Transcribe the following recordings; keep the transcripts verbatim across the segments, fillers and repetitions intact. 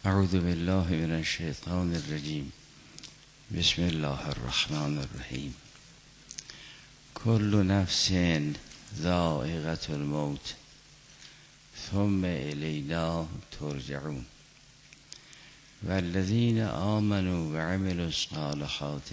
اعوذ بالله من الشیطان الرجیم. بسم الله الرحمن الرحیم. کل نفس ذائقة الموت ثم الینا ترجعون. والذین آمنوا وعملوا الصالحات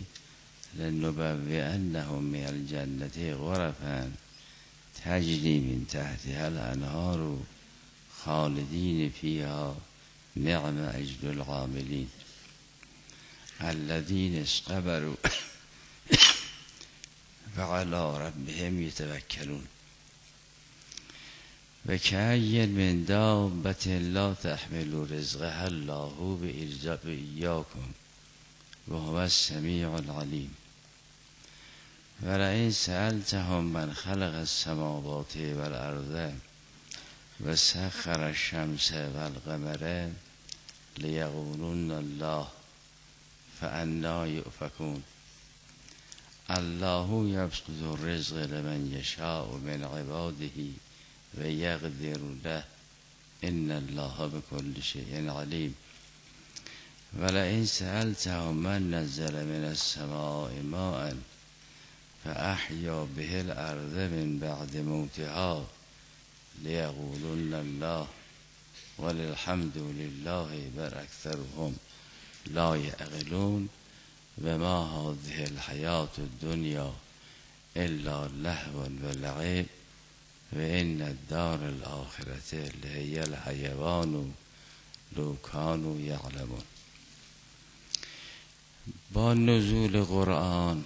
لنبوئنهم من الجنة غرفا تجری من تحتها الانهار خالدین فیها نعم اجر العاملین الذین اصطبروا وعلى ربهم یتوکلون. و کأی من دابة لا تحمل رزقها الله بإیاکم وهو السمیع العلیم. ولئن سألتهم من خلق السماوات والأرض وسخر الشمس والقمر لیقولن الله فأنا یؤفکون. الله یبسط الرزق لمن یشاء من عباده و یقدر له ان الله بكل شیء علیم. ولئن سألتهم من نزل من السماء ماء فأحیا به الارض من بعد موتها لیقولن الله وللحمد لله بل اکثرهم لا یعقلون. و ما هذه الحیاة الدنیا الا لهو و لعب و ان الدار الاخرة لهی الحیوان لو کانوا یعلمون. با نزول قرآن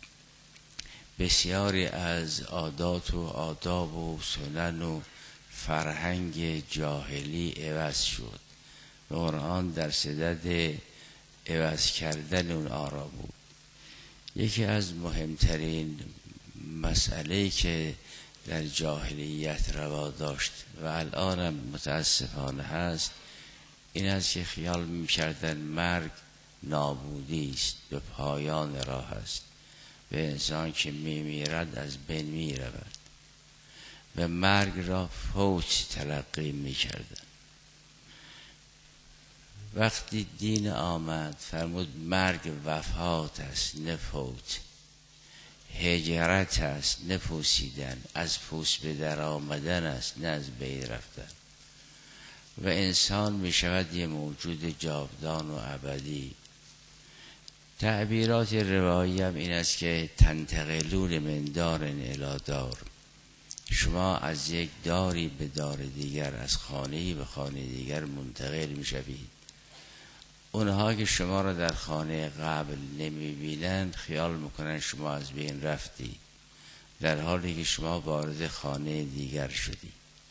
بسیاری از عادات و آداب و سنن و فرهنگ جاهلی عوض شد. قرآن در صدد عوض کردن اون آرا بود. یکی از مهمترین مسئله‌ای که در جاهلیت روا داشت و الان هم متاسفانه هست این است که خیال می‌کردن مرگ نابودی است، به پایان راه است و انسان که میمیرد از بین میرود و مرگ را فوت تلقی میکردن. وقتی دین آمد فرمود مرگ وفات است نه فوت، هجرت است نه پوسیدن، از پوست به در آمدن است نه از بین رفتن و انسان میشود یه موجود جاودان و ابدی. تعبیرات روایی هم این است که تنتقلون من دار الی دار، شما از یک داری به دار دیگر، از خانه‌ای به خانه دیگر منتقل میشوید. اونها که شما را در خانه قبل نمیبینند خیال میکنن شما از بین رفتی، در حالی که شما وارد خانه دیگر شدی.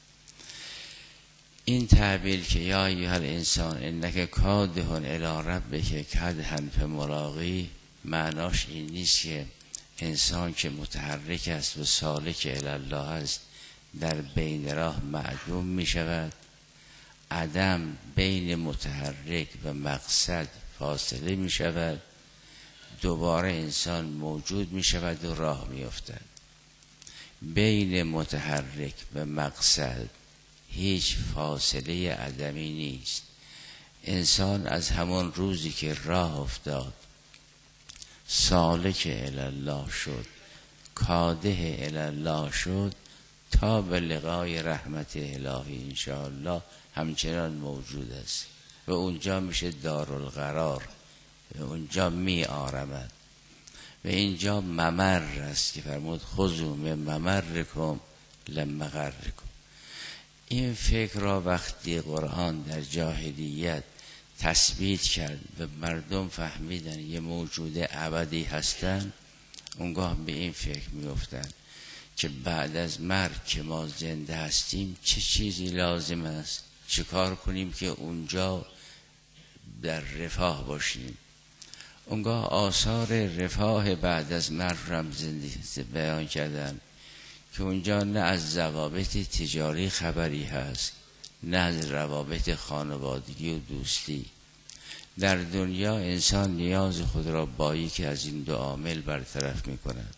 این تعبیر که یا ایها الانسان انک کادح الی ربک کدحا فملاقیه، معناش این نیست که انسان که متحرک است و سالک الی الله است در بین راه معدوم می شود. عدم بین متحرک و مقصد فاصله می شود، دوباره انسان موجود می شود و راه می افتد. بین متحرک و مقصد هیچ فاصله عدمی نیست. انسان از همان روزی که راه افتاد سالک الی الله شد، کادح الی الله شد، تا به لقای رحمت الهی انشاءالله همچنان موجود است و اونجا میشه دارالقرار و اونجا می آرمد و اینجا ممر است که فرمود خذوا من ممرکم لمغرکم. این فکر را وقتی قرآن در جاهلیت تثبیت کرد و مردم فهمیدن یه موجود ابدی هستن، اونگاه به این فکر میافتن که بعد از مرگ که ما زنده هستیم چه چیزی لازم است، چه کار کنیم که اونجا در رفاه باشیم. اونگاه آثار رفاه بعد از مرگ را زنده بیان کردن که اونجا نه از ضوابط تجاری خبری هست نه از روابط خانوادگی و دوستی. در دنیا انسان نیاز خود را با یکی از این دو عامل برطرف می کند.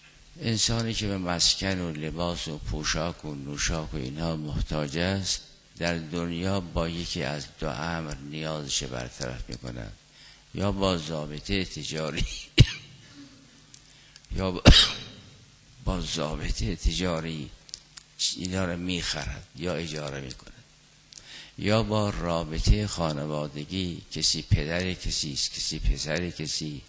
انسانی که به مسکن و لباس و پوشاک و نوشاک و اینها محتاج است در دنیا با یکی از دو امر نیازش برطرف میکنن، یا با ضابطه تجاری یا با, با ضابطه تجاری اینا رو میخرد یا اجاره میکنه، یا با رابطه خانوادگی، کسی پدر کسی است، کسی پسر کسی،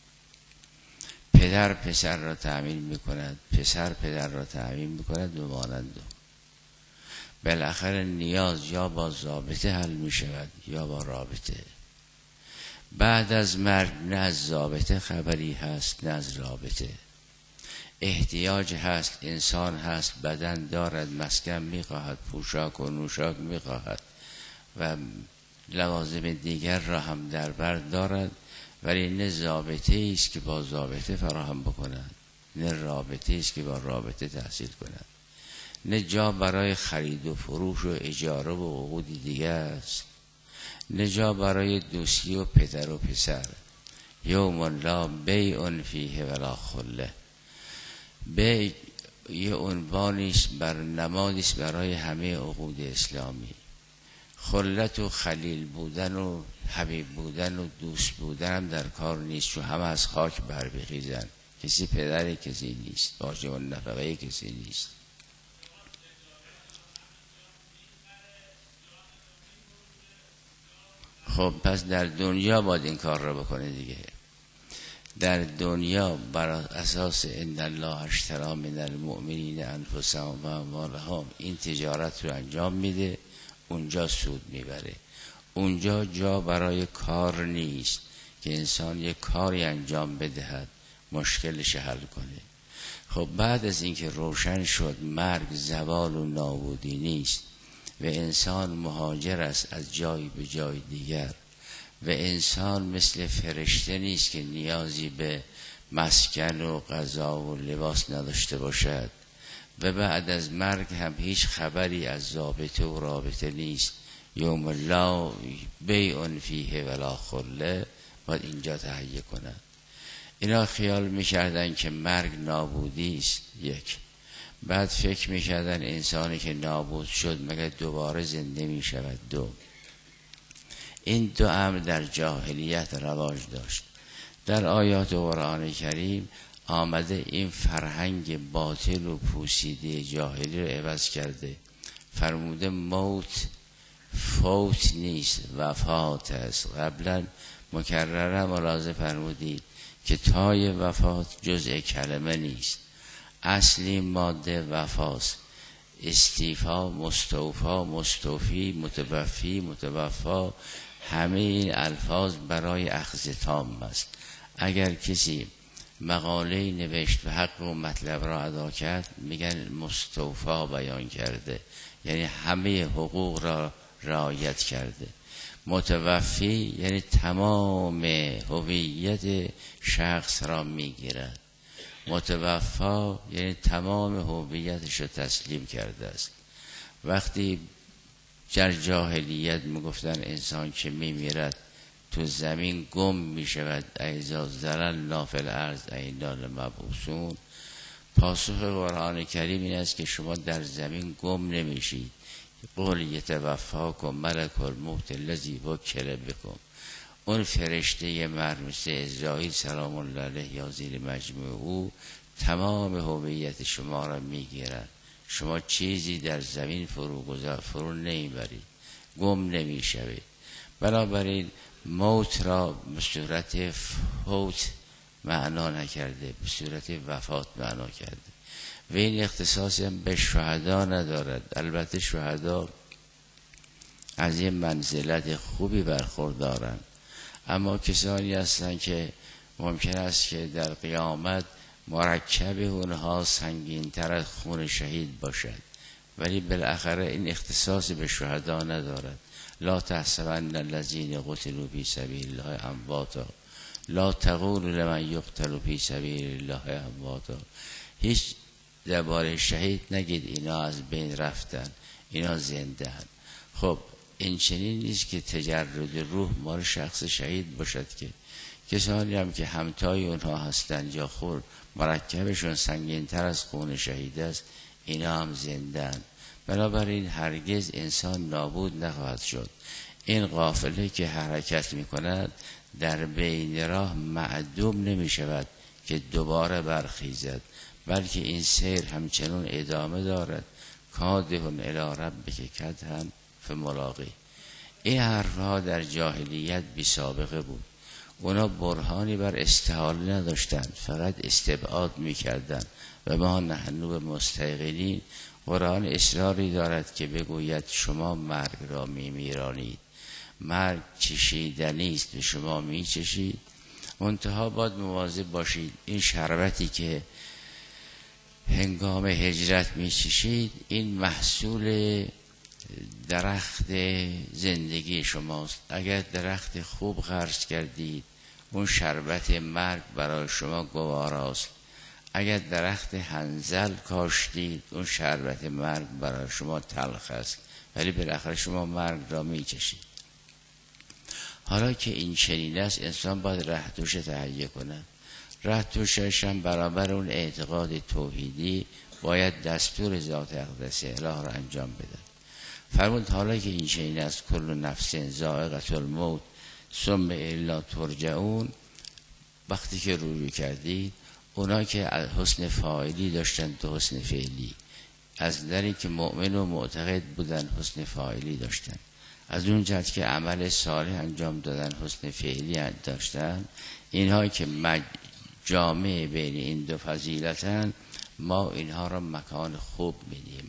پدر پسر را تأمین میکند، پسر پدر را تأمین میکند و مانند. بالاخره نیاز یا با ضابطه حل میشود یا با رابطه. بعد از مرگ نه از ضابطه خبری هست نه از رابطه. احتیاج هست، انسان هست، بدن دارد، مسکن میخواهد، پوشاک و نوشاک میخواهد و لوازم دیگر را هم در بر دارد، ولی نه ضابطه است که با ضابطه فراهم بکند، نه رابطه است که با رابطه تحصیل کند، نه جا برای خرید و فروش و اجاره و عقود دیگر است، نه جا برای دوستی و پدر و پسر. یوم لا بیع فیه ولا خله. بیع یه عنوانیست بر نمادیست برای همه عقود اسلامی. خلت و خلیل بودن و حبیب بودن و دوست بودن هم در کار نیست، چون همه از خاک بر بخیزن. کسی پدر کسی نیست، واجب النفقه کسی نیست. خب پس در دنیا باید این کار را بکنه دیگه. در دنیا بر اساس ان الله اشتری من المؤمنین انفسهم و اموالهم این تجارت رو انجام میده، اونجا سود میبره. اونجا جا برای کار نیست که انسان یک کاری انجام بدهد مشکلش حل کنه. خب بعد از اینکه روشن شد مرگ زوال و نابودی نیست و انسان مهاجر است از جای به جای دیگر و انسان مثل فرشته نیست که نیازی به مسکن و غذا و لباس نداشته باشد و بعد از مرگ هم هیچ خبری از ضابطه و رابطه نیست. یوم لا بیع فیه ولا خله باید اینجا تهیه کنند. اینا خیال میکردن که مرگ نابودی است، یک. بعد فکر میکردن انسانی که نابود شد مگر دوباره زنده میشود، دو. این دو امر در جاهلیت رواج داشت. در آیات قرآن کریم آمده این فرهنگ باطل و پوسیده جاهلی رو عوض کرده. فرموده موت فوت نیست، وفات است. قبلا مکررم ملاحظه فرمودید که تای وفات جزء کلمه نیست، اصلی ماده وفاست. استیفا، مستوفا، مستوفی، متوفی، متوفا، همه این الفاظ برای اخذ تام است. اگر کسی مقاله نوشت و حق و مطلب را ادا کرد میگن مستوفا بیان کرده، یعنی همه حقوق را رعایت کرده. متوفی یعنی تمام هویت شخص را میگیرد. متوفا یعنی تمام هویتش را تسلیم کرده است. وقتی در جاهلیت میگفتن انسان که میمیرد تو زمین گم میشود، ایذا ضللنا فی الارض اینا لمبعوثون، پاسخ قرآن کریم این است که شما در زمین گم نمیشید. قل یتوفاکم ملک الموت الذی وکل بکم. اون فرشته مرموز عزراییل سلام الله علیه یا زیر مجموعه او تمام هویت شما را میگیرد. شما چیزی در زمین فرو گذار فرو نمیبرید، گم نمیشوید. بنابراین موت را به صورت فوت معنا نکرده، به صورت وفات معنا کرده و این اختصاصی هم به شهدا ندارد. البته شهدا از این منزلت خوبی برخوردارند، اما کسانی هستند که ممکن است که در قیامت مرکب اونها سنگین تر از خون شهید باشد، ولی بالاخره این اختصاص به شهدا ندارد. لا تحسبن الذین قتلوا فی سبیل الله امواتا لا تقولوا لمن یقتل فی سبیل الله امواتا. هیچ درباره شهید نگید اینا از بین رفتن، اینا زنده هستند. خب این چنین نیست که تجرد روح مال شخص شهید باشد، که کسانی هم که همتای اونها هستند یا خور مرکبشون سنگین تر از خون شهید است اینا هم زنده هستند. بنابراین هرگز انسان نابود نخواهد شد. این قافله که حرکت می کند در بین راه معدوم نمی شود که دوباره برخیزد، بلکه این سیر همچنان ادامه دارد. کادحون الی ربک کدحا فملاقیه. این حرفها در جاهلیت بی سابقه بود. اونا برهانی بر استحاله نداشتند، فقط استبعاد میکردن. و ما نحن به مستیقنین، قرآن اصراری دارد که بگوید شما مرگ را میمیرانید، مرگ چشیدنی است و شما میچشید. منتها باید مواظب باشید این شربتی که هنگام هجرت میچشید این محصول درخت زندگی شماست. اگر درخت خوب غرس کردید اون شربت مرگ برای شما گواراست. اگر درخت حنظل کاشتید اون شربت مرگ برای شما تلخ است، ولی بالاخره شما مرگ را میچشید. حالا که این چنین است انسان باید ره توش تهیه کند. ره توشش هم برابر اون اعتقاد توحیدی باید دستور ذات اقدس اله را انجام بده. فرمود حالا که این چنین است کل نفس ذائقة الموت ثم الی ترجعون، وقتی که رجوع کردید اونا که حسن فاعلی داشتن تو حسن فعلی، از دری که مؤمن و معتقد بودن حسن فاعلی داشتن، از اون جهت که عمل صالح انجام دادن حسن فعلی داشتن، اینها که جامع بین این دو فضیلتن، ما اینها را مکان خوب میدیم.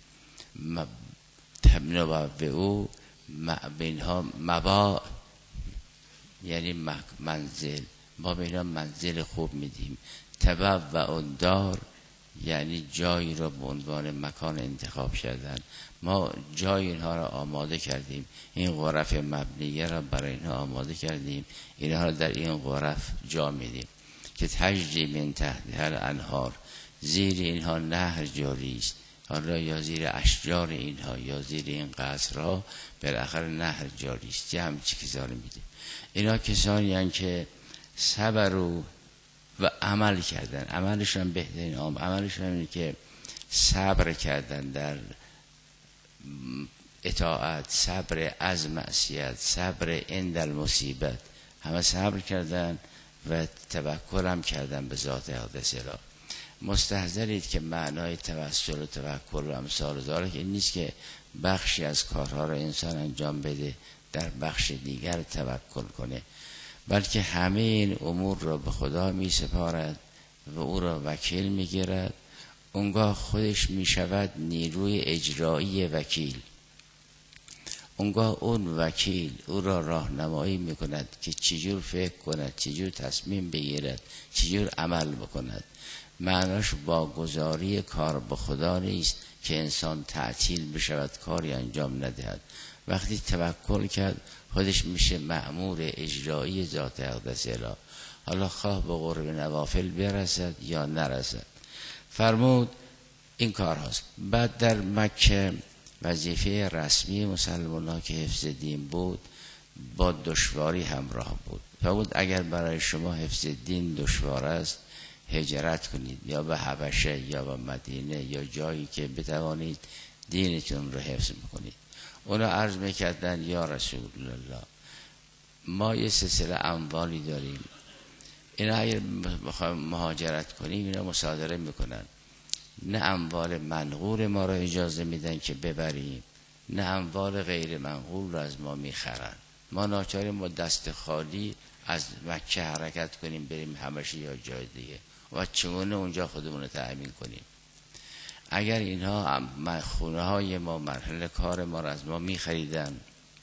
نبوئه بینها مبا یعنی منزل، ما بینها منزل خوب میدیم. تبوأ دار یعنی جایی را به عنوان مکان انتخاب کردن، ما جای اینها را آماده کردیم، این غرف مبنیه را برای اینها آماده کردیم، اینها را در این غرف جا میدیم که تجری من تحتها الانهار، زیر اینها نهر جاری است. حالا یا زیر اشجار اینها یا زیر این قصرها بالاخره نهر جاری است. یه همچی کسانی میده. اینا کسانی هستند که صبر و و عمل کردن. عملشان بهترین عام عملشان اینه که صبر کردن در اطاعت، صبر از معصیت، صبر عند المصیبت، همه صبر کردن و توکل هم کردن به ذات اقدس اله. مستحضرید که معنای توسل و توکل و امثال داره که این نیست که بخشی از کارها را انسان انجام بده در بخش دیگر توکل کنه، بلکه همه این امور را به خدا می سپارد و او را وکیل می گیرد. اونگاه خودش می شود نیروی اجرایی وکیل. اونگاه اون وکیل او را راهنمایی می کند که چجور فکر کند، چجور تصمیم بگیرد، چجور عمل بکند. معناش واگذاری کار به خدا نیست که انسان تعطیل بشود کاری انجام ندهد. وقتی توکل کرد خودش میشه مأمور اجرایی ذات اقدس اله، حالا خواه به قرب نوافل برسد یا نرسد. فرمود این کار هست. بعد در مکه وظیفه رسمی مسلمان ها که حفظ دین بود با دشواری همراه بود. فرمود اگر برای شما حفظ دین دشوار است هجرت کنید، یا به حبشه یا به مدینه یا جایی که بتوانید دینتون رو حفظ بکنید. اونا عرض میکردن یا رسول الله ما یه سلسله اموالی داریم، اینا اگر بخوایم مهاجرت کنیم اینا مصادره میکنن، نه اموال منقول ما را اجازه میدن که ببریم، نه اموال غیر منقول را از ما میخرن. ما ناچاریم ما دست خالی از مکه حرکت کنیم بریم حبشه یا جای دیگه و چگونه اونجا خودمون رو تأمین کنیم. اگر اینها خونه های ما مرحله کار ما را از ما می خریدن،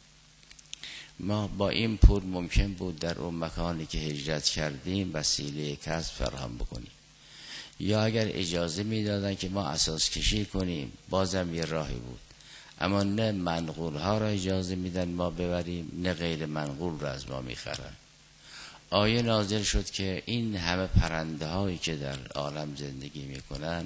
ما با این پول ممکن بود در اون مکانی که هجرت کردیم وسیله کسب فراهم بکنیم، یا اگر اجازه می دادن که ما اساس کشی کنیم بازم یه راهی بود. اما نه منقول ها را اجازه میدن ما ببریم، نه غیر منقول را از ما می خرن. آیه نازل شد که این همه پرنده هایی که در عالم زندگی می کنن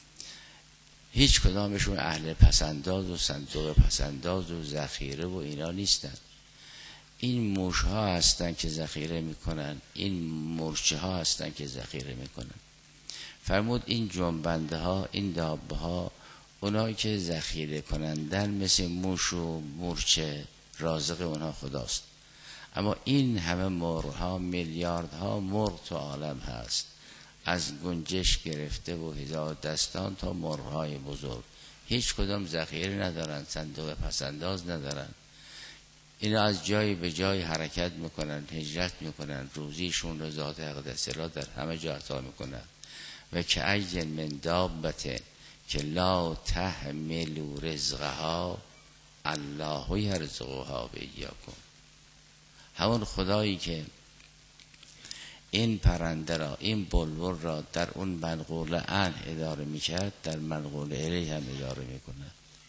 هیچ کدامشون اهل پسنداز و صندوق پسنداز و ذخیره و اینا نیستن. این موش ها هستن که ذخیره میکنن، این مورچه ها هستن که ذخیره میکنن. فرمود این جنبنده ها، این دابه ها اونایی که ذخیره کنندن مثل موش و مورچه، رازق اونها خداست. اما این همه مرغ‌ها، میلیاردها مرغ تو عالم هست، از گنجش گرفته و هزار دستان تا مرغ‌های بزرگ، هیچ کدام ذخیره ندارن، صندوق پسنداز ندارن. اینا از جای به جای حرکت میکنن، هجرت میکنن، روزیشون رو ذات اقدسلا در همه جا عطا میکنن. و که ای من دابت که لا تحمل رزقها الله یرزقها و ایاکم. همون خدایی که این پرنده را، این بلبل را در اون منقول عنه اداره میکرد، در منقول الیه هم اداره میکنه.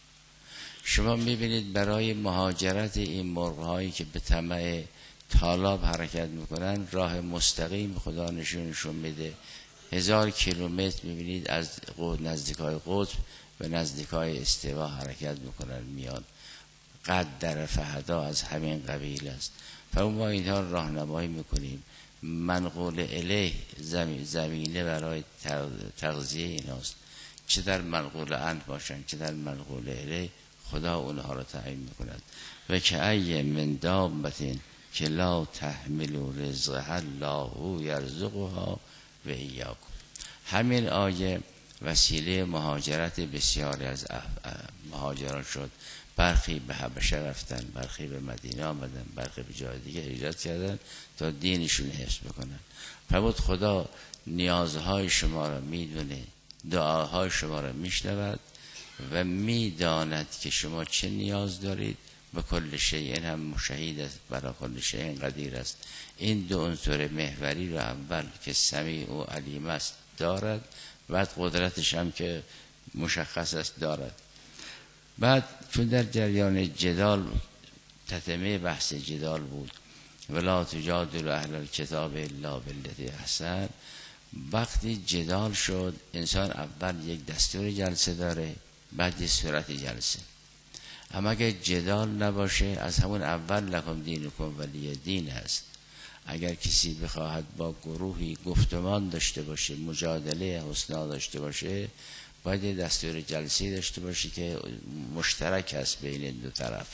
شما میبینید برای مهاجرت این مرغ‌هایی که به طمع طالاب حرکت میکنن، راه مستقیم خدا نشونشون میده. هزار کیلومتر میبینید از نزدیکای قطب به نزدیکای استوا حرکت میکنن میان. قدر فهدا از همین قبیل است. فرمود ما اینها راهنمایی میکنیم. منقول الیه زمینه برای تغذیه ایناست، چه در منقول عنه باشن چه در منقول الیه، خدا اونها را تعیین میکند. و که ای من دابت که لا تحمل رزقها الله یرزقها و ایاکم. همین آیه وسیله مهاجرت بسیاری از مهاجران شد. برخی به حبشه رفتن، برخی به مدینه آمدن، برخی به جای دیگه هجرت کردن تا دینشون حفظ بکنن. فرمود خدا نیازهای شما را میدونه، دعاهای شما را میشنود و میداند که شما چه نیاز دارید. به کل شیء هم شهید است، برای کل شیء قدیر است. این دو عنصر محوری رو اول که سمیع و علیم است دارد، بعد قدرتش هم که مشخص است دارد. بعد چون در جریان جدال، تتمه بحث جدال بود، ولا تجادل اهل الکتاب الا بالتی احسن، وقتی جدال شد انسان اول یک دستور جلسه داره، بعد یک صورت جلسه. اما اگر جدال نباشه از همون اول لکم دینکم ولی دین هست. اگر کسی بخواهد با گروهی گفتمان داشته باشه، مجادله حسنا داشته باشه، باید دستور جلسه داشته باشه که مشترک است بین دو طرف.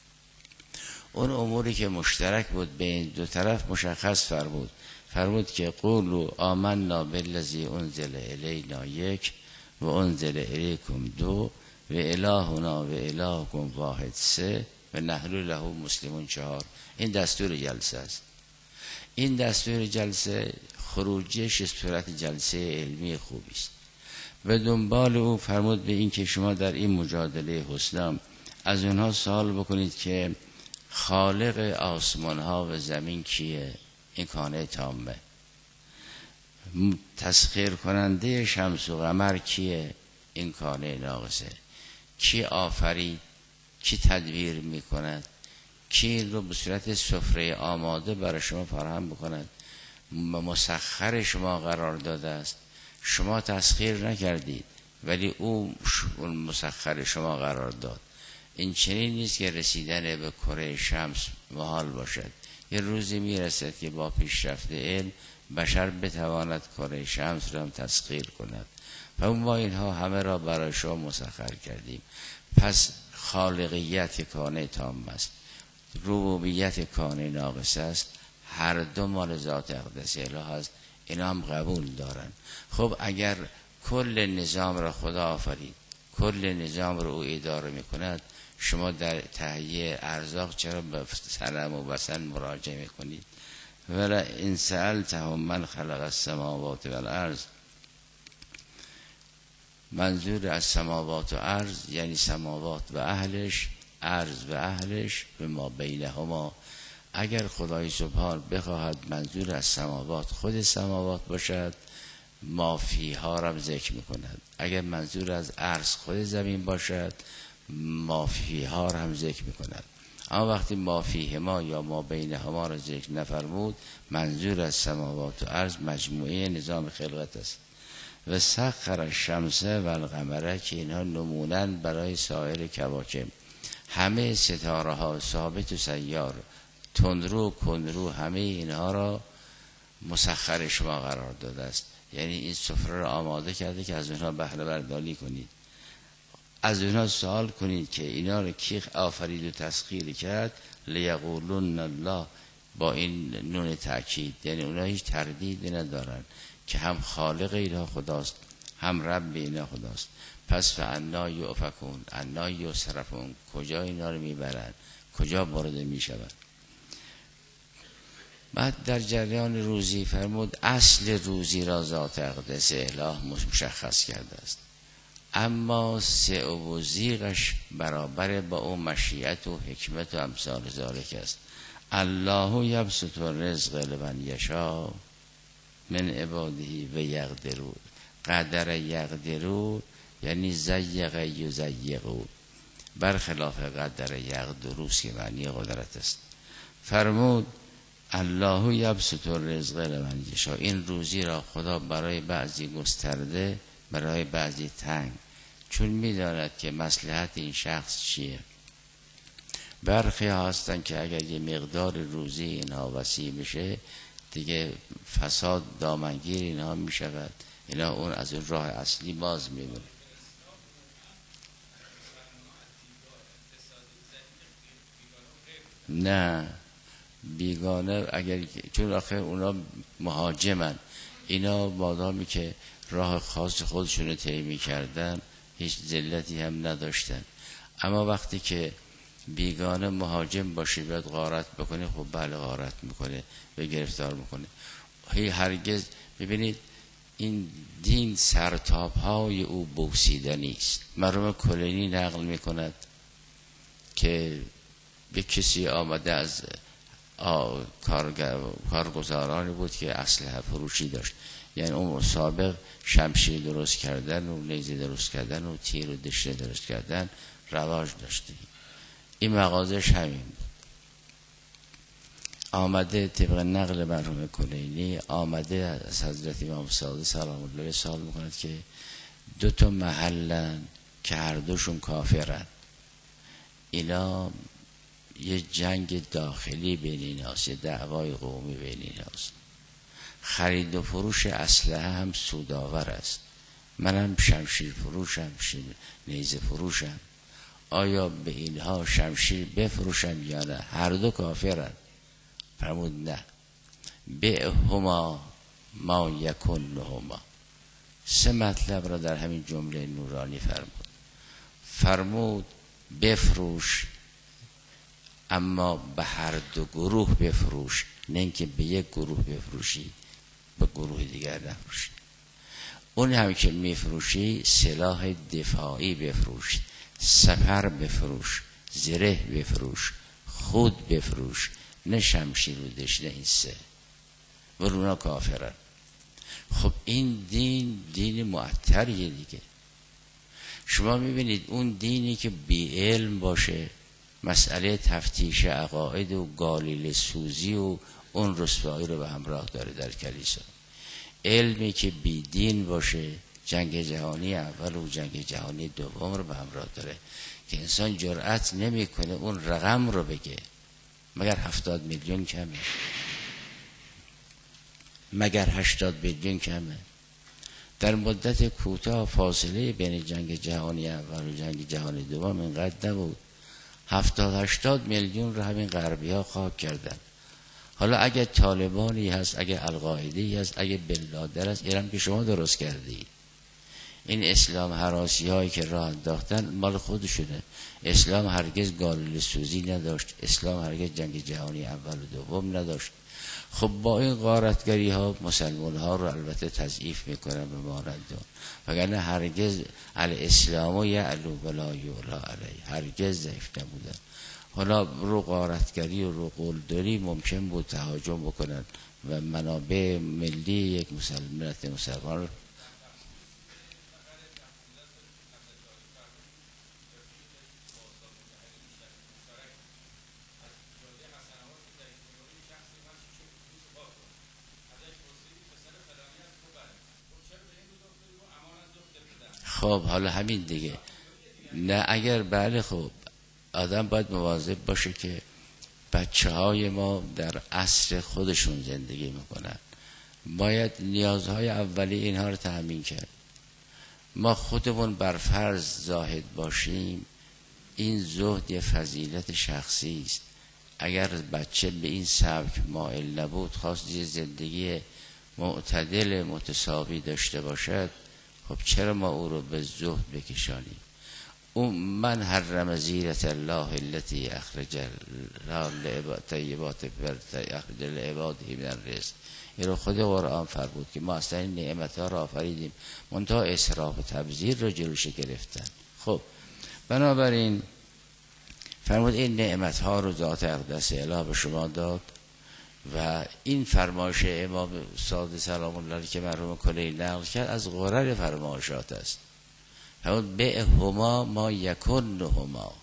اون اموری که مشترک بود بین دو طرف مشخص فرمود. فرمود که قولوا آمنا بالذی انزل الینا یک و انزل الیکم دو و الهنا و الهکم واحد سه و نحن له مسلمون چهار. این دستور جلسه است. این دستور جلسه خروجش صورت جلسه علمی خوبی است. و دنبال او فرمود به این که شما در این مجادله حسنا از اونها سوال بکنید که خالق آسمان ها و زمین کیه؟ این کانه تامه. تسخیر کننده شمس و قمر کیه؟ این کانه ناقصه. کی آفرید؟ کی تدبیر میکند؟ کی رو به صورت سفره آماده برای شما فراهم بکند؟ مسخر شما قرار داده است. شما تسخیر نکردید ولی او مسخر شما قرار داد. این چنین نیست که رسیدن به کره شمس محال باشد. یه روزی میرسد که با پیشرفت علم بشر بتواند کره شمس را هم تسخیر کند. و ما اینها همه را برای شما مسخر کردیم. پس خالقیت کانه تام است، ربوبیت کانه ناقص است، هر دو مال ذات اقدس اله است. اینا هم قبول دارن. خب اگر کل نظام را خدا آفرید، کل نظام را او اداره میکند، شما در تهیه ارزاق چرا به سلم و بسن مراجعه میکنید؟ ولا ان سألتهم من خلق السماوات والارض، منظور از سماوات و ارض یعنی سماوات و اهلش، ارض و اهلش به ما بینهما. اگر خدای سبحان بخواهد منظور از سماوات خود سماوات باشد، ما فیها را ذکر میکند. اگر منظور از ارض خود زمین باشد، ما فیها را هم ذکر میکند. اما وقتی ما فیهما یا ما بینهما را ذکر نفرمود، منظور از سماوات و ارض مجموعه نظام خلقت است. و سخر الشمس و القمر، که اینها نمونن برای سایر کواکب. همه ستاره ها ثابت و سیار، تندرو و کندرو، همه اینها را مسخر شما قرار داده است. یعنی این سفره را آماده کرده که از اونها بهره برداری کنید. از اونها سوال کنید که اینا رو کی آفرید و تسخیر کرد. لیقولون الله، با این نون تأکید، یعنی اونها هیچ تردیدی ندارن که هم خالق اینا خداست هم رب اینا خداست. پس فانا یؤفکون، انا یصرفون، کجا اینا رو میبرن، کجا وارد میشون. بعد در جریان روزی فرمود اصل روزی را ذات اقدس اله مشخص کرده است، اما سعی و ضیقش برابر با اون مشیت و حکمت و امثال ذالک است. الله یبسط الرزق لمن یشاء من عباده و یقدرون. قدر یقدرون یعنی زیق یزیقون، برخلاف قدر یقدروس که معنی قدرت است. فرمود الله یبسط الرزق لمن یشاء، این روزی را خدا برای بعضی گسترده برای بعضی تنگ، چون میداند که مصلحت این شخص چیه. برخی هستن که اگر یه مقدار روزی اینها وسیع بشه دیگه فساد دامنگیر اینها میشود، اینا اون از اون راه اصلی باز میمونه. نه بیگانه، اگر چون آخر اونا مهاجمن، اینا مادامی که راه خاص خودشونو طی می‌کردن هیچ ذلتی هم نداشتن. اما وقتی که بیگانه مهاجم باشه بیاد غارت بکنه، خب بله غارت میکنه و گرفتار میکنه. هی هرگز ببینید این دین سرتاب های او بوسیده نیست. مرحوم کلینی نقل میکند که به کسی آمده از کارگزارانی بود که اسلحه فروشی داشت، یعنی اون سابق شمشیر درست کردن و نیزه درست کردن و تیر و دشنه درست کردن رواج داشته. این مغازش همین بود. آمده طبق نقل مرحوم کلینی، آمده از حضرت امام صادق سلام الله علیه سوال میکند که دو تا محلن که هر دوشون کافرن، اینا یه جنگ داخلی بین ایناست، یه دعوای قومی بین ایناست، خرید و فروش اسلحه هم سودآور است، منم شمشیر فروشم نیزه فروشم، آیا به اینها شمشیر بفروشم یا نه؟ هر دو کافرن. فرمود نه، بعهما ما یکن لهما. سه مطلب را در همین جمله نورانی فرمود. فرمود بفروش، اما به هر دو گروه بفروش، نه اینکه به یک گروه بفروشی به گروه دیگر نفروشی. اون هم که میفروشی سلاح دفاعی بفروش، سپر بفروش، زره بفروش، خود بفروش، نه شمشیر و دشنه. این سه ورونا کافرن. خب این دین دین معطریه دیگه. شما میبینید اون دینی که بی علم باشه، مسئله تفتیش عقاید و گالیل سوزی و اون رسوایی رو به همراه داره در کلیسا. علمی که بی دین باشه، جنگ جهانی اول و جنگ جهانی دوم رو به همراه داره که انسان جرأت نمیکنه اون رقم رو بگه، مگر هفتاد میلیون کمه، مگر هشتاد میلیون کمه. در مدت کوتاه فاصله بین جنگ جهانی اول و جنگ جهانی دوم اینقدر نبود. هفتاد هشتاد میلیون رو همین غربی ها خاک کردن. حالا اگه طالبانی هست، اگه القاعده‌ای هست، اگه بلادر هست، ایران که شما درست کردی. این اسلام هراسی هایی که راه انداختن مال خودشونه. اسلام هرگز گالیله سوزی نداشت، اسلام هرگز جنگ جهانی اول و دوم نداشت. خب با این غارتگری ها مسلمان ها رو البته تضعیف میکنن به مانند اون، وگرنه هرگز الاسلام و یعلو ولا یعلا علیه، هرگز ضعیف نبودن. حالا رو غارتگری و رو قلدری ممکن بود تهاجم بکنن و منابع ملی یک مسلمانت مسلمان. خب حالا همین دیگه. نه اگر بله، خب آدم باید مواظب باشه که بچه های ما در عصر خودشون زندگی میکنن، باید نیازهای اولی اینها رو تأمین کرد. ما خودمون بر فرض زاهد باشیم، این زهد یه فضیلت شخصی است. اگر بچه به این سبک مائل نبود، خواست یه زندگی معتدل متساوی داشته باشد، خب چرا ما او رو به زهد بکشانیم؟ اون من حرم زینت الله التي اخرج طیبات اخرج لعباده من الرزق. این رو خود قرآن فرمود که ما اصلا این نعمت ها را آفریدیم، منتها اسراف و تبذیر رو جلوش گرفتن. خب بنابراین فرمود این نعمت ها رو ذات اقدس اله به شما داد و این فرمایش امام صادق سلام الله علیه که مرحوم کلی نقل کرد از غرر فرمایشات است. فرمود به هما ما یکن هما،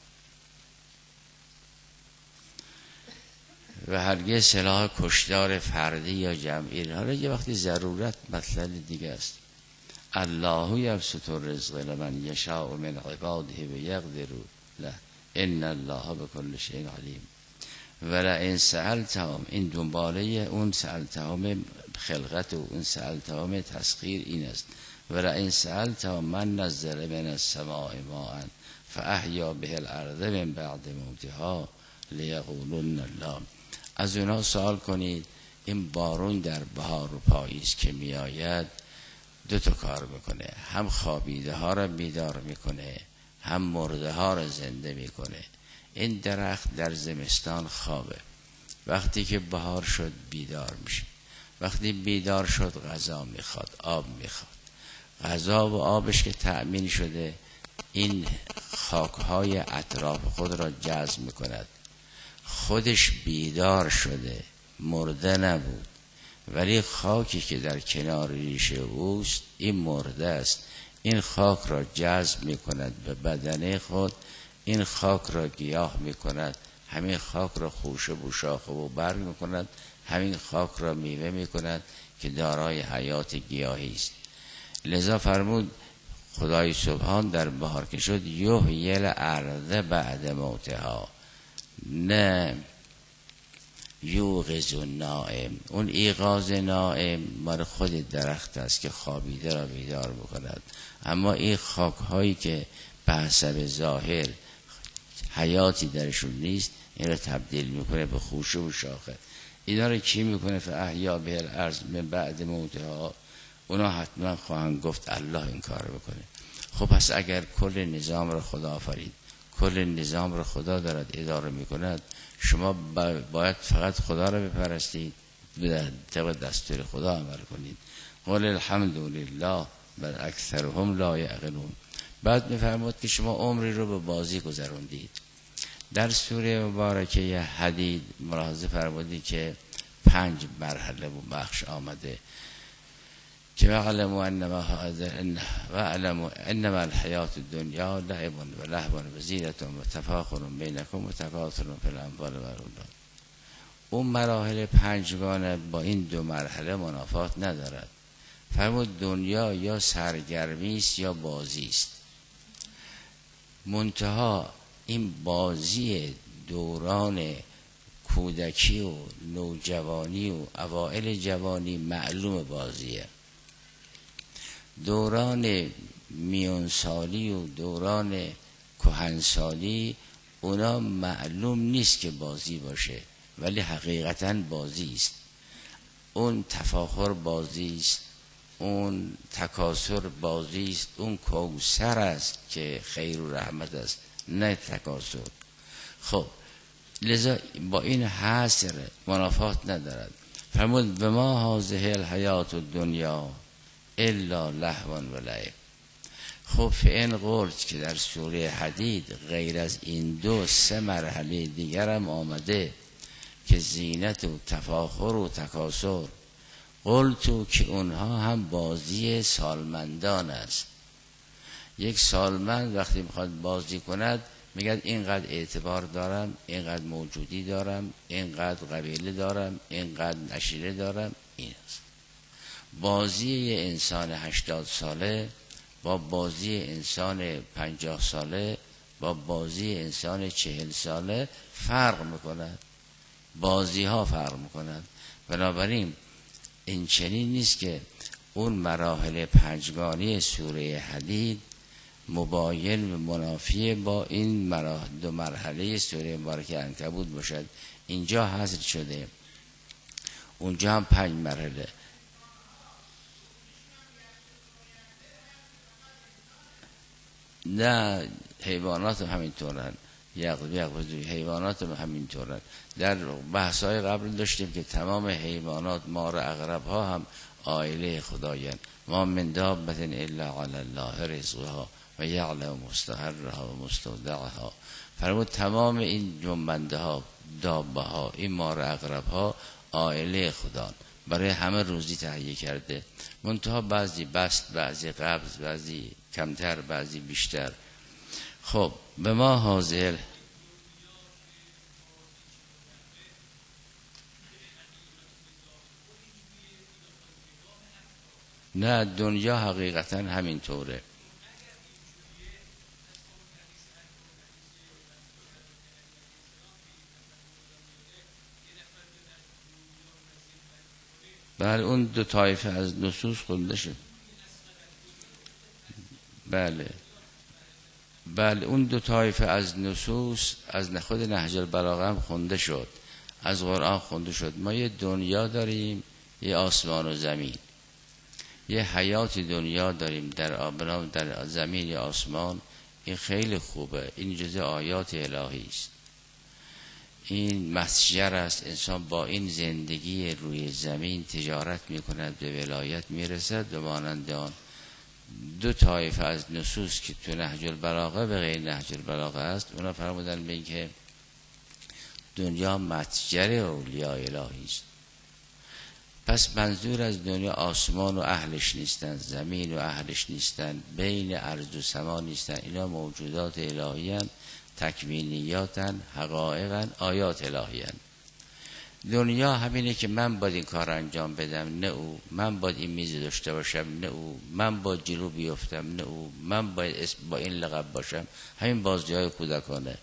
و هرگز سلاح کشتار فردی یا جمعی. حالا یه وقتی ضرورت مطلب دیگه است. الله یبسط الرزق لمن یشاء من عباده و یقدر له ان الله بكل شیء علیم. ولئن سألتهم، این دنباله اون سألتهم خلقت و اون سألتهم تسخیر این است. ولئن سألتهم من نزل من السماء ماء فاحیا به الارض من بعد موتها لیقولن الله. از اونا سوال کنید این بارون در بهار و پاییز که میآید دو تا کار میکنه، هم خوابیده ها را بیدار میکنه، هم مرده ها را زنده میکنه. این درخت در زمستان خوابه، وقتی که بهار شد بیدار میشه، وقتی بیدار شد غذا میخواد، آب میخواد. غذا و آبش که تأمین شده، این خاکهای اطراف خود را جذب میکند. خودش بیدار شده، مرده نبود، ولی خاکی که در کنار ریشه اوست این مرده است. این خاک را جذب میکند به بدن خود، این خاک را گیاه میکند، همین خاک را خوشه و شاخه و برگ میکند، همین خاک را میوه میکند که دارای حیات گیاهی است. لذا فرمود خدای سبحان در بهار که شد یحیی الارض بعد موتها، نه یوقظ النائم. اون ایقاظ نائم مال خود درخت است که خوابیده را بیدار بکند، اما این خاک هایی که به حسب ظاهر حیاتی درشون نیست این را تبدیل میکنه به خوشه و شاخه. اینا رو کی میکنه؟ فاحیا به الارض من بعد موتها. اونا حتما خواهند گفت الله این کار بکنه. خب پس اگر کل نظام را خدا آفرید، کل نظام را خدا دارد اداره میکند، شما باید فقط خدا را بپرستید، به طبق دستور خدا عمل کنید. قل الحمد لله بل اکثرهم لا یعقلون. بعد میفرمود که شما عمری رو به بازی گذروندید. در سوره مبارکه حدید ملاحظه فرمودید که پنج مرحله و بخش آمده که وعلموا انما وعلموا انما الحیات الدنیا لعب و لهو و زینة و تفاخر بینکم و تکاثر فی الاموال و الاولاد. اون مراحل پنجگانه با این دو مرحله منافات ندارد. فرمود دنیا یا سرگرمی است یا بازی است. منتها این بازی دوران کودکی و نوجوانی و اوائل جوانی معلوم بازیه. دوران میانسالی و دوران کهنسالی اونا معلوم نیست که بازی باشه، ولی حقیقتا بازی است. اون تفاخر بازی است، اون تکاثر بازی است، اون کوثر است که خیر و رحمت است، نه تکاثر. خب لذا با این حصر منافات ندارد. فرمود و ما هذه الحیات الدنیا الا لهو و لعب. خب فین قلت که در سوره حدید غیر از این دو سه مرحله دیگر هم آمده که زینت و تفاخر و تکاثر، قلتو که اونها هم بازی سالمندان است. یک سالمند وقتی میخواد بازی کند میگه اینقدر اعتبار دارم، اینقدر موجودی دارم، اینقدر قبیله دارم، اینقدر نشیره دارم. این است بازی انسان هشتاد ساله با بازی انسان پنجاه ساله با بازی انسان چهل ساله فرق میکند. بازی ها فرق میکنند. بنابراین این چنین نیست که اون مراحل پنجگانی سوره حدید مباین و منافی با این مراحل دو مرحله سوره مبارکه عنکبوت باشد. اینجا حذف شده، اونجا هم پنج مرحله. نه حیوانات هم همینطورن، یقضی یقضی حیوانات هم همینطورن. در بحث‌های قبل داشتیم که تمام حیوانات، مار و عقرب ها هم آیله خدایند. ما من دابة الا علی الله رزقها و یعلم مستقرها و مستودعها. فرمود تمام این جنبنده ها، دابه ها، این مار و عقرب ها آیله خدا، برای همه روزی تهیه کرده. منتها بعضی بست، بعضی قبض، بعضی کمتر، بعضی بیشتر. خب به ما حاضر نه، دنیا حقیقتا همینطوره. بله اون دو طایفه از نصوص خونده شد. بله بله اون دو طایفه از نصوص از خود نهج البلاغه هم خونده شد، از قرآن خونده شد. ما یه دنیا داریم، یه آسمان و زمین، یه حیات دنیا داریم در آبنام، در زمین یا آسمان. این خیلی خوبه، این جزء آیات الهی است، این مسجر است. انسان با این زندگی روی زمین تجارت میکند، به ولایت میرسد. به مانند آن دو طایفه از نصوص که تو نهج البلاغه به غیر نهج البلاغه است، اونا فرمودن به این که دنیا متجر اولیاء الهی است. پس منظور از دنیا آسمان و اهلش نیستن، زمین و اهلش نیستن، بین ارض و سما نیستن. اینا موجودات الهی هستند، تکوینیاتن، حقایقن، آیات الهیان. دنیا همینه که من باید این کار انجام بدم، نه او. من باید این میز داشته باشم، نه او. من باید جلو بیفتم، نه او. من باید با این لقب باشم. همین بازی‌های کودکانه.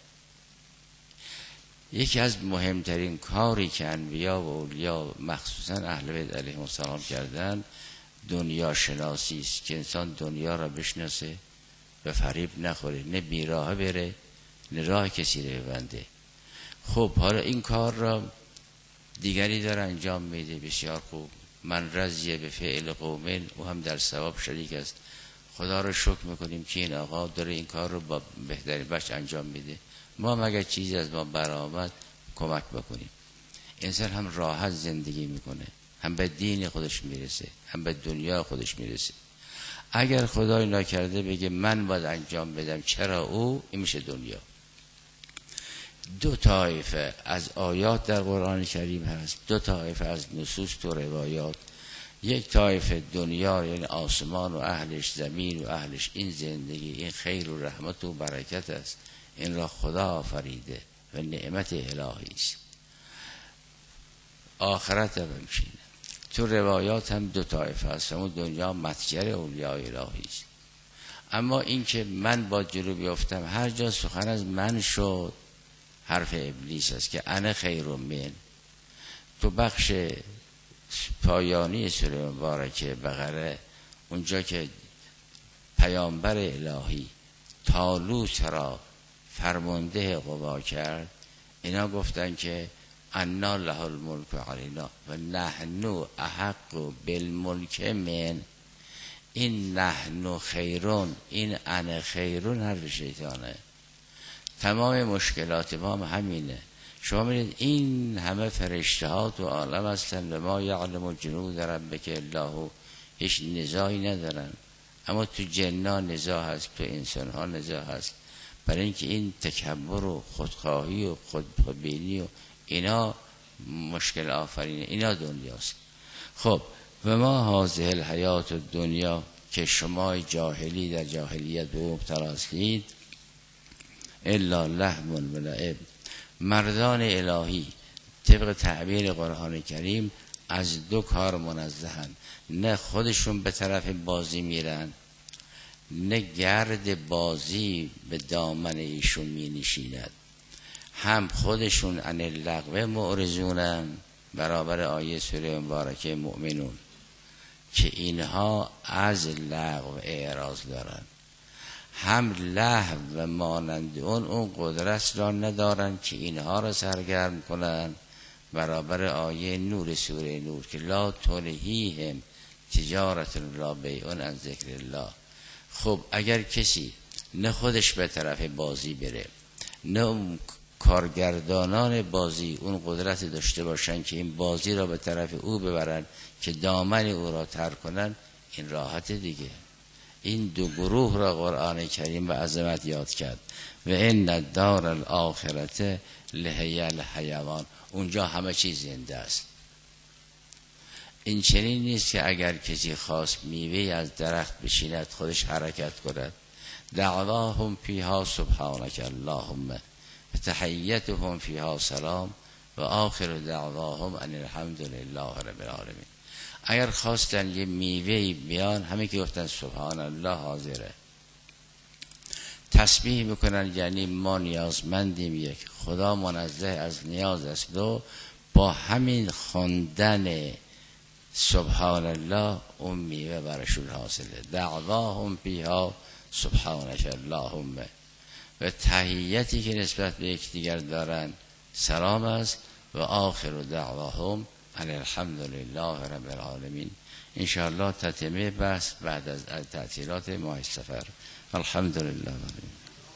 یکی از مهمترین کاری که انبیا و اولیا مخصوصا اهل بیت علیهم السلام کردن دنیا شناسی است، که انسان دنیا را بشناسه، به فریب نخوره، نه بیراه بره، نه راه کسی رو ببنده. خب حالا این کار را دیگری داره انجام میده، بسیار خوب. من رضی به فعل قومین، او هم در ثواب شریک است. خدا رو شکر میکنیم که این آقا داره این کار رو با بهترین بخش انجام میده. ما مگر چیزی از ما برآمد کمک بکنیم. انسان هم راحت زندگی میکنه، هم به دین خودش میرسه، هم به دنیا خودش میرسه. اگر خدای نکرده بگه من باید انجام بدم، چرا او؟ این میشه دنیا. دو طایفه از آیات در قرآن کریم هست، دو طایفه از نصوص تو روایات. یک طایفه دنیا یعنی آسمان و اهلش، زمین و اهلش، این زندگی، این خیر و رحمت و برکت است، این را خدا آفریده و نعمت الهی است. آخرت هم همچنین. تو روایات هم دو طایفه است، اون دنیا متجر اولیاء الهی است. اما این که من با جلو بیافتم، هر جا سخن از من شد، حرف ابلیس است که انا خیر من. تو بخش پایانی سوره مبارکه بقره، اونجا که پیامبر الهی طالوت را فرمانده قوا کرد، اینا گفتن که انا له الملک علینا و نحن احق بالملک من. این نحن خیرون، این انا خیرون حرف شیطانه. تمام مشکلات ما هم همینه. شما میدید این همه فرشته ها تو عالم هستن و ما یعلم جنود ربک الا، هیچ نزاعی ندارن. اما تو جنان نزاع هست، تو انسان ها نزاع هست. برای اینکه این تکبر و خودخواهی و خودبینی و اینا مشکل آفرینه، اینا دنیاست. خب و ما هذه الحیات الدنیا، که شما جاهلی در جاهلیت به مبتلا هستید، الا لهو و لعب. مردان الهی طبق تعبیر قرآن کریم از دو کار منزهن، نه خودشون به طرف بازی میرن، نه گرد بازی به دامن ایشون می نشیند. هم خودشون عن اللغو معرضونن، برابر آیه سوره مبارکه مؤمنون که اینها از لغو اعراض دارن، هم لهو و مانند اون اون قدرت را ندارن که اینها را سرگرم کنن، برابر آیه نور سوره نور که لا تلهیهم تجارت لا بیع عن ذکر الله. خب اگر کسی نه خودش به طرف بازی بره، نه کارگردانان بازی اون قدرت داشته باشن که این بازی را به طرف او ببرن که دامن او را تر کنن، این راحت دیگه. این دو گروه را قرآن کریم به عظمت یاد کرد و ان الدار الاخرته لهی الحیوان، اونجا همه چیز زنده است. این چنین نیست که اگر کسی خواست میوه از درخت بشیند خودش حرکت کند. دعواهم فیها سبحانک اللهم و تحیتهم فیها سلام و آخر دعواهم ان الحمد لله رب العالمین. اگر خواستن یه میوهی بیان، همه که گفتن سبحان الله حاضره، تسبیح میکنن، یعنی ما نیازمندیم، یک خدا منزه از نیاز است، دو با همین خواندن سبحان الله اون میوه برشون حاصله. دعواهم فیها سبحانک اللهم و تحییتی که نسبت به یکدیگر دارن سلام است و آخر دعواهم ان الحمد لله رب العالمین. انشاءالله تتمه بحث بعد از تعطیلات ماه صفر. الحمد لله.